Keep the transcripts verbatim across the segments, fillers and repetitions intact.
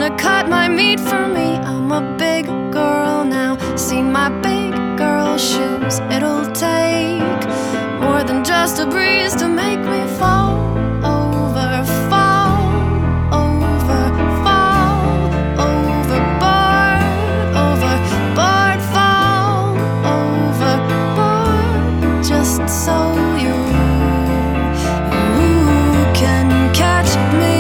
gonna cut my meat for me. I'm a big girl now. See my big girl shoes. It'll take more than just a breeze to make me fall over, fall over, fall overboard, overboard, fall overboard, just so you, you can catch me.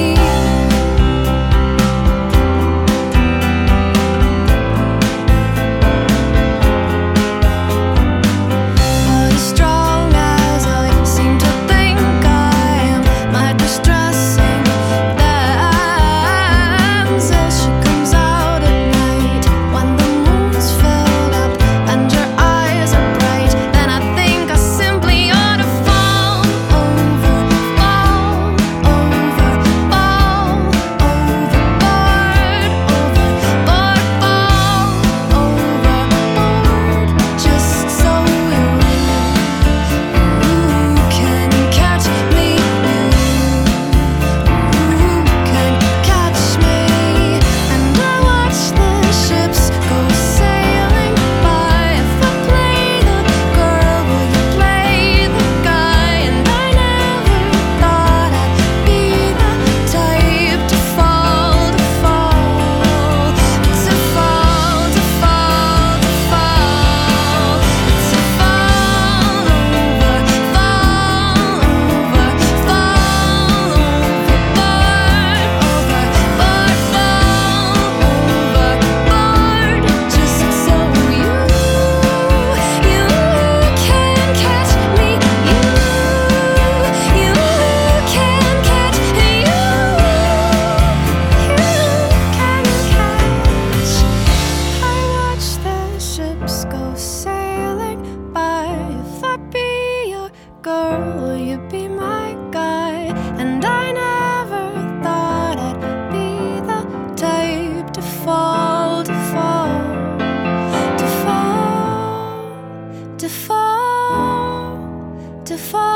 Go sailing by. If I be your girl, will you be my guy? And I never thought I'd be the type to fall, to fall, to fall, to fall, to fall.